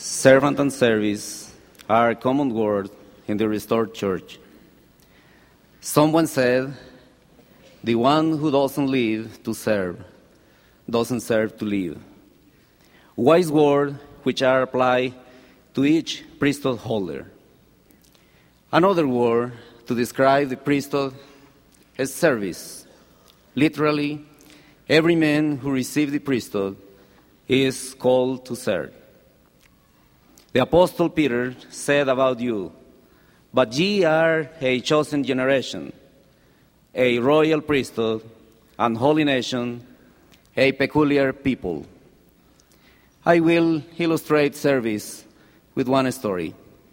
Servant and service are a common word in the restored church. Someone said, the one who doesn't live to serve doesn't serve to live. Wise words which are applied to each priesthood holder. Another word to describe the priesthood is service. Literally, every man who receives the priesthood is called to serve. The Apostle Peter said about you, "But ye are a chosen generation, a royal priesthood, and holy nation, a peculiar people." I will illustrate service with one story.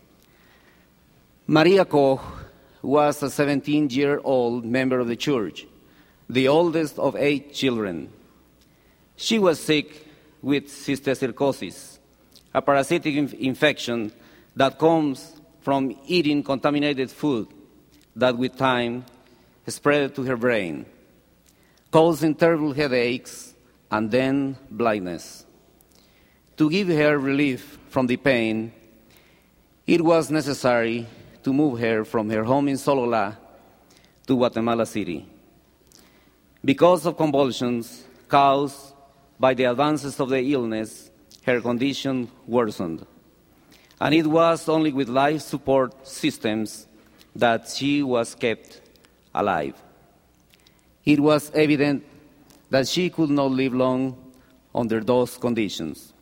Maria Koch was a 17-year-old member of the church, the oldest of 8 children. She was sick with cysticercosis, a parasitic infection that comes from eating contaminated food that with time spread to her brain, causing terrible headaches and then blindness. To give her relief from the pain, it was necessary to move her from her home in Sololá to Guatemala City. Because of convulsions caused by the advances of the illness, her condition worsened. And it was only with life support systems that she was kept alive. It was evident that she could not live long under those conditions.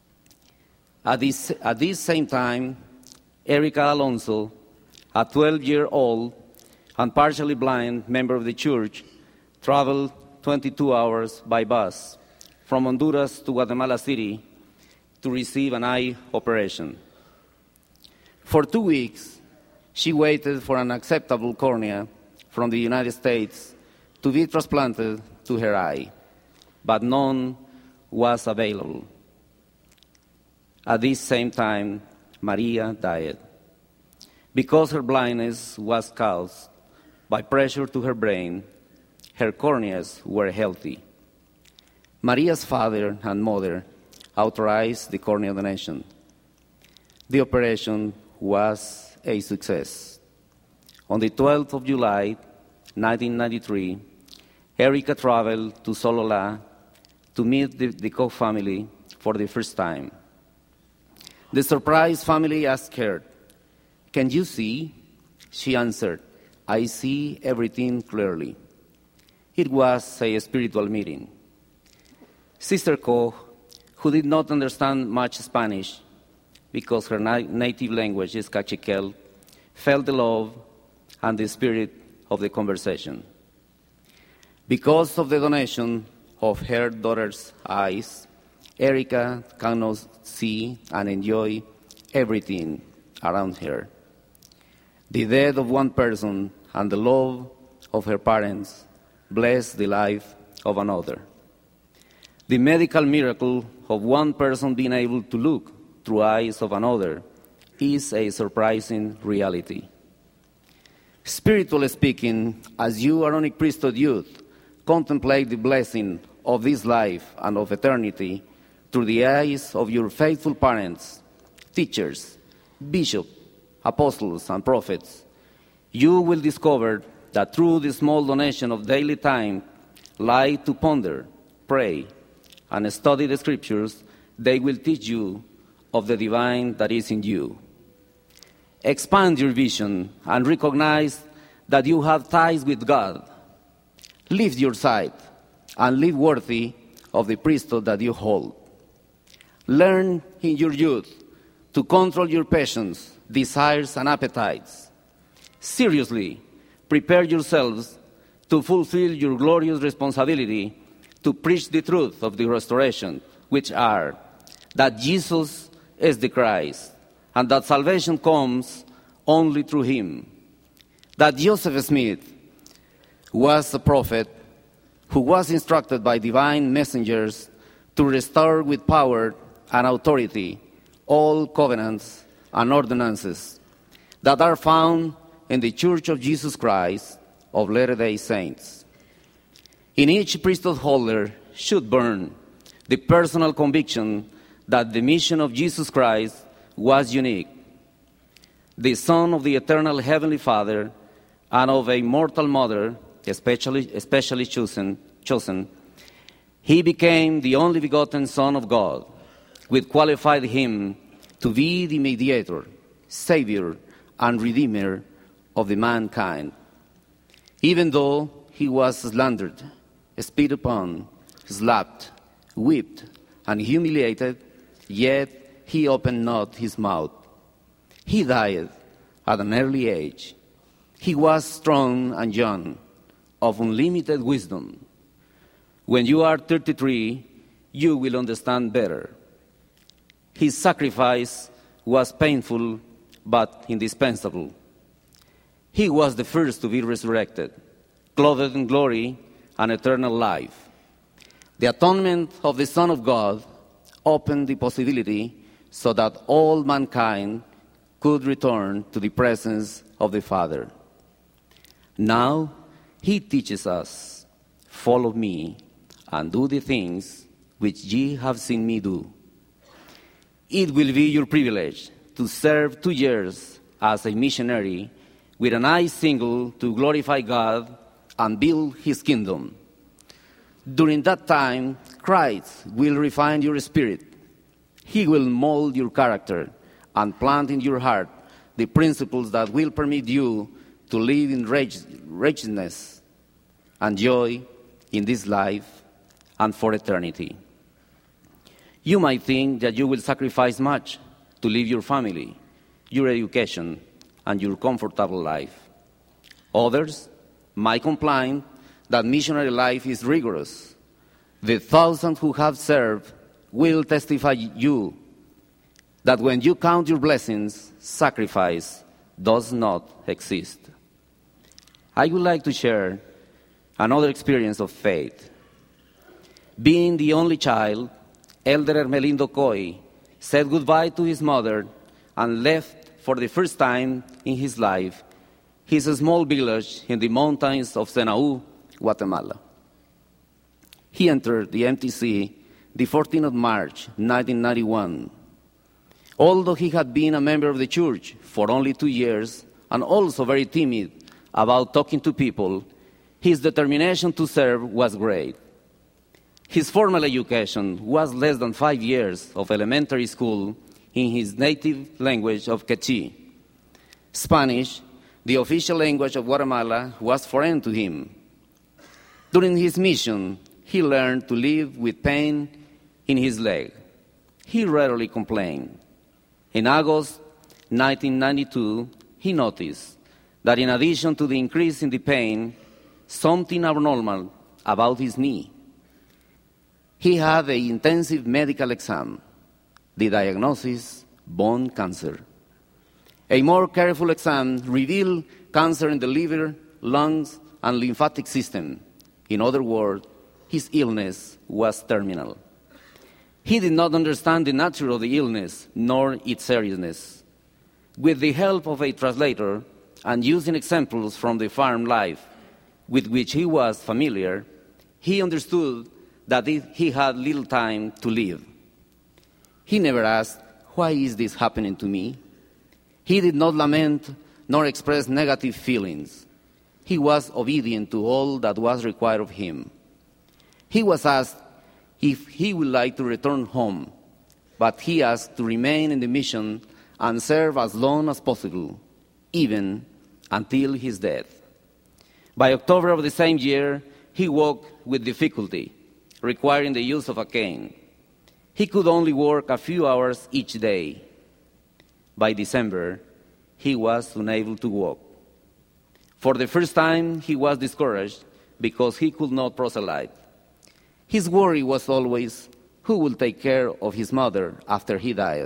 At this same time, Erica Alonso, a 12-year-old and partially blind member of the church, traveled 22 hours by bus from Honduras to Guatemala City to receive an eye operation. For 2 weeks, she waited for an acceptable cornea from the United States to be transplanted to her eye, but none was available. At this same time, Maria died. Because her blindness was caused by pressure to her brain, her corneas were healthy. Maria's father and mother authorized the cornea donation. The operation was a success. On the 12th of July, 1993, Erica traveled to Sololá to meet the Koch family for the first time. The surprised family asked her, "Can you see?" She answered, "I see everything clearly." It was a spiritual meeting. Sister Koch, who did not understand much Spanish because her native language is Cachiquel, felt the love and the spirit of the conversation. Because of the donation of her daughter's eyes, Erica can now see and enjoy everything around her. The death of one person and the love of her parents blessed the life of another. The medical miracle of one person being able to look through eyes of another is a surprising reality. Spiritually speaking, as you, Aaronic priesthood youth, contemplate the blessing of this life and of eternity through the eyes of your faithful parents, teachers, bishops, apostles, and prophets, you will discover that through the small donation of daily time, light to ponder, pray, and study the scriptures, they will teach you of the divine that is in you. Expand your vision and recognize that you have ties with God. Lift your sight and live worthy of the priesthood that you hold. Learn in your youth to control your passions, desires, and appetites. Seriously, prepare yourselves to fulfill your glorious responsibility to preach the truth of the restoration, which are that Jesus is the Christ, and that salvation comes only through him. That Joseph Smith was a prophet who was instructed by divine messengers to restore with power and authority all covenants and ordinances that are found in the Church of Jesus Christ of Latter-day Saints. In each priesthood holder should burn the personal conviction that the mission of Jesus Christ was unique. The Son of the eternal Heavenly Father and of a mortal mother, especially chosen, he became the only begotten Son of God, which qualified him to be the mediator, Savior, and Redeemer of the mankind. Even though he was slandered, spit upon, slapped, whipped, and humiliated, yet he opened not his mouth. He died at an early age. He was strong and young, of unlimited wisdom. When you are 33, you will understand better. His sacrifice was painful but indispensable. He was the first to be resurrected, clothed in glory and eternal life. The atonement of the Son of God opened the possibility so that all mankind could return to the presence of the Father. Now, he teaches us, follow me and do the things which ye have seen me do. It will be your privilege to serve 2 years as a missionary with an eye single to glorify God and build his kingdom. During that time, Christ will refine your spirit. He will mold your character and plant in your heart the principles that will permit you to live in righteousness and joy in this life and for eternity. You might think that you will sacrifice much to leave your family, your education, and your comfortable life. Others might complain that missionary life is rigorous. The thousands who have served will testify you that when you count your blessings, sacrifice does not exist. I would like to share another experience of faith. Being the only child, Elder Hermelindo Coy said goodbye to his mother and left for the first time in his life his small village in the mountains of Senaú, Guatemala. He entered the MTC the 14th of March, 1991. Although he had been a member of the church for only 2 years and also very timid about talking to people, his determination to serve was great. His formal education was less than 5 years of elementary school in his native language of Quechua. Spanish, the official language of Guatemala, was foreign to him. During his mission, he learned to live with pain in his leg. He rarely complained. In August 1992, he noticed that in addition to the increase in the pain, something abnormal about his knee. He had an intensive medical exam. The diagnosis, bone cancer. A more careful exam revealed cancer in the liver, lungs, and lymphatic system. In other words, his illness was terminal. He did not understand the nature of the illness, nor its seriousness. With the help of a translator and using examples from the farm life with which he was familiar, he understood that he had little time to live. He never asked, "Why is this happening to me?" He did not lament nor express negative feelings. He was obedient to all that was required of him. He was asked if he would like to return home, but he asked to remain in the mission and serve as long as possible, even until his death. By October of the same year, he walked with difficulty, requiring the use of a cane. He could only work a few hours each day. By December, he was unable to walk. For the first time, he was discouraged because he could not proselyte. His worry was always, who will take care of his mother after he died?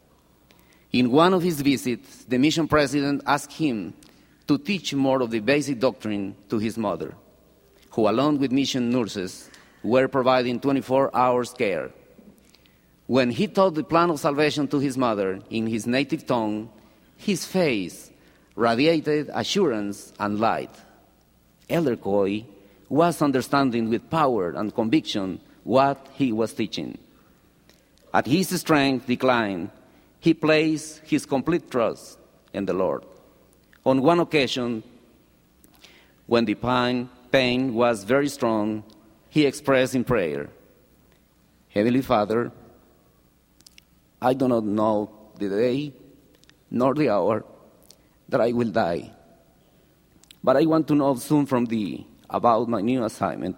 In one of his visits, the mission president asked him to teach more of the basic doctrine to his mother, who, along with mission nurses, were providing 24 hours care. When he taught the plan of salvation to his mother in his native tongue, his face radiated assurance and light. Elder Coy was understanding with power and conviction what he was teaching. As his strength declined, he placed his complete trust in the Lord. On one occasion, when the pain was very strong, he expressed in prayer, "Heavenly Father, I do not know the day nor the hour that I will die, but I want to know soon from thee about my new assignment."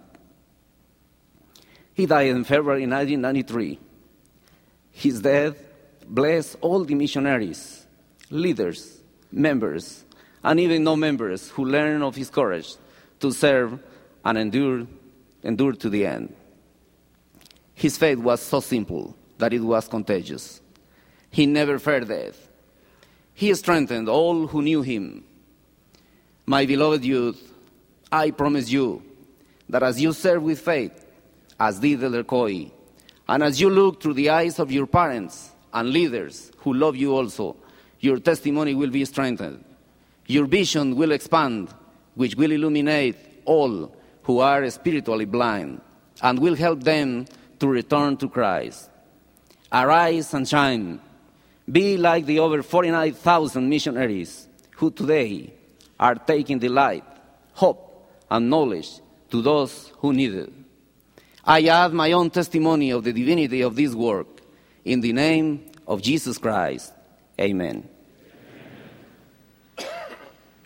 He died in February 1993. His death blessed all the missionaries, leaders, members, and even non-members who learned of his courage to serve and endure to the end. His faith was so simple that it was contagious. He never feared death. He strengthened all who knew him. My beloved youth, I promise you that as you serve with faith, as did Elder Coy, and as you look through the eyes of your parents and leaders who love you also, your testimony will be strengthened. Your vision will expand, which will illuminate all who are spiritually blind and will help them to return to Christ. Arise and shine. Be like the over 49,000 missionaries who today are taking the light, hope, and knowledge to those who need it. I add my own testimony of the divinity of this work. In the name of Jesus Christ, amen.